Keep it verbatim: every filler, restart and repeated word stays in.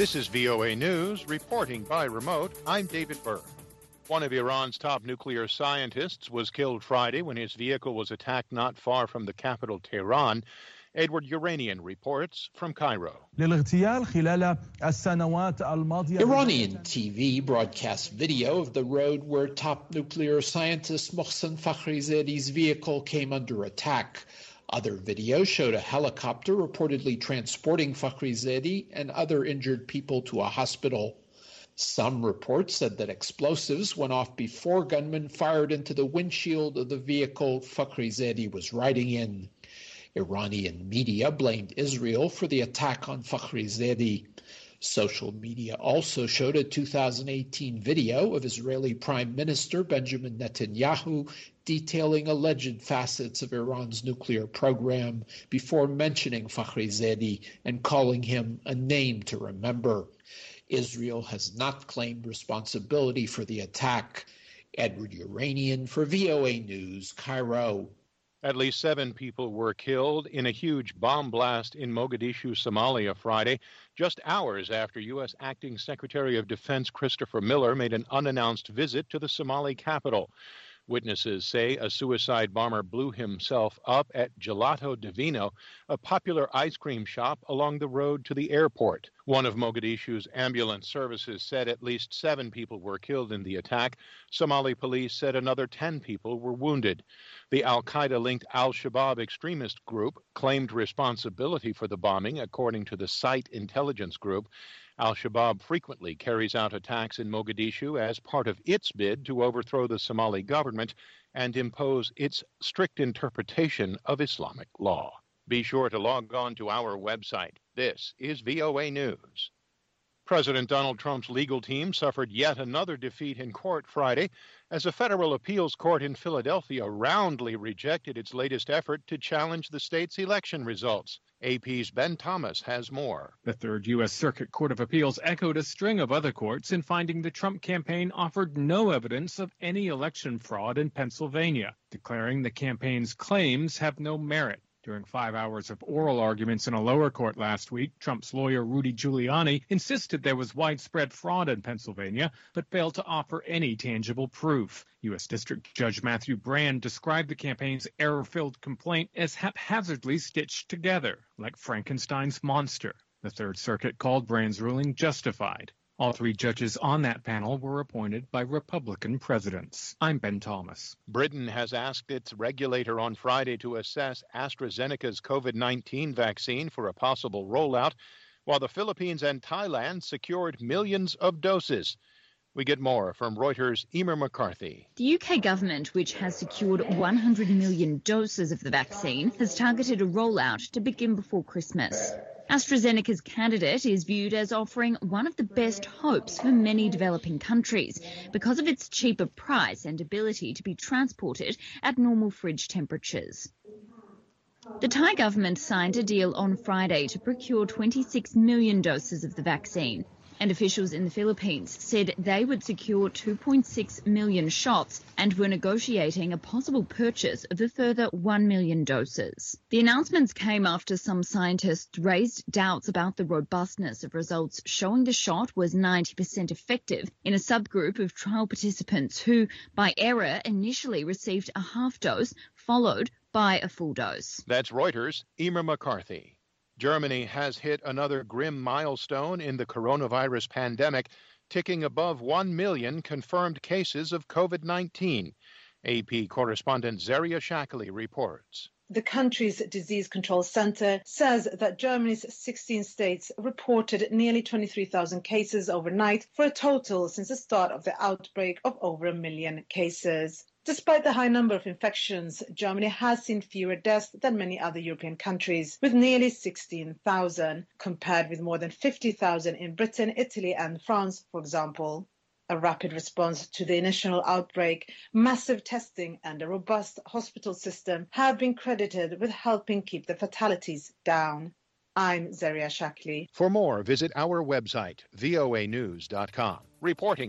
This is V O A News, reporting by remote. I'm David Burr. One of Iran's top nuclear scientists was killed Friday when his vehicle was attacked not far from the capital, Tehran. Edward Uranian reports from Cairo. Iranian T V broadcast video of the road where top nuclear scientist Mohsen Fakhrizadeh's vehicle came under attack. Other video showed a helicopter reportedly transporting Fakhrizadeh and other injured people to a hospital. Some reports said that explosives went off before gunmen fired into the windshield of the vehicle Fakhrizadeh was riding in. Iranian media blamed Israel for the attack on Fakhrizadeh. Social media also showed a two thousand eighteen video of Israeli Prime Minister Benjamin Netanyahu detailing alleged facets of Iran's nuclear program before mentioning Fakhrizadeh and calling him a name to remember. Israel has not claimed responsibility for the attack. Edward Uranian for V O A News, Cairo. At least seven people were killed in a huge bomb blast in Mogadishu, Somalia, Friday, just hours after U S Acting Secretary of Defense Christopher Miller made an unannounced visit to the Somali capital. Witnesses say a suicide bomber blew himself up at Gelato Divino, a popular ice cream shop along the road to the airport. One of Mogadishu's ambulance services said at least seven people were killed in the attack. Somali police said another ten people were wounded. The al-Qaeda-linked al-Shabaab extremist group claimed responsibility for the bombing, according to the SITE intelligence group. Al-Shabaab frequently carries out attacks in Mogadishu as part of its bid to overthrow the Somali government and impose its strict interpretation of Islamic law. Be sure to log on to our website. This is V O A News. President Donald Trump's legal team suffered yet another defeat in court Friday as a federal appeals court in Philadelphia roundly rejected its latest effort to challenge the state's election results. A P's Ben Thomas has more. The Third U S Circuit Court of Appeals echoed a string of other courts in finding the Trump campaign offered no evidence of any election fraud in Pennsylvania, declaring the campaign's claims have no merit. During five hours of oral arguments in a lower court last week, Trump's lawyer Rudy Giuliani insisted there was widespread fraud in Pennsylvania, but failed to offer any tangible proof. U S District Judge Matthew Brand described the campaign's error-filled complaint as haphazardly stitched together, like Frankenstein's monster. The Third Circuit called Brand's ruling justified. All three judges on that panel were appointed by Republican presidents. I'm Ben Thomas. Britain has asked its regulator on Friday to assess AstraZeneca's COVID nineteen vaccine for a possible rollout, while the Philippines and Thailand secured millions of doses. We get more from Reuters' Emer McCarthy. The U K government, which has secured one hundred million doses of the vaccine, has targeted a rollout to begin before Christmas. AstraZeneca's candidate is viewed as offering one of the best hopes for many developing countries because of its cheaper price and ability to be transported at normal fridge temperatures. The Thai government signed a deal on Friday to procure twenty-six million doses of the vaccine, and officials in the Philippines said they would secure two point six million shots and were negotiating a possible purchase of a further one million doses. The announcements came after some scientists raised doubts about the robustness of results showing the shot was ninety percent effective in a subgroup of trial participants who, by error, initially received a half dose followed by a full dose. That's Reuters' Emer McCarthy. Germany has hit another grim milestone in the coronavirus pandemic, ticking above one million confirmed cases of COVID nineteen. A P correspondent Zaria Shackley reports. The country's disease control center says that Germany's sixteen states reported nearly twenty-three thousand cases overnight, for a total since the start of the outbreak of over a million cases. Despite the high number of infections, Germany has seen fewer deaths than many other European countries, with nearly sixteen thousand, compared with more than fifty thousand in Britain, Italy and France, for example. A rapid response to the initial outbreak, massive testing and a robust hospital system have been credited with helping keep the fatalities down. I'm Zaria Shackley. For more, visit our website, V O A news dot com. Reporting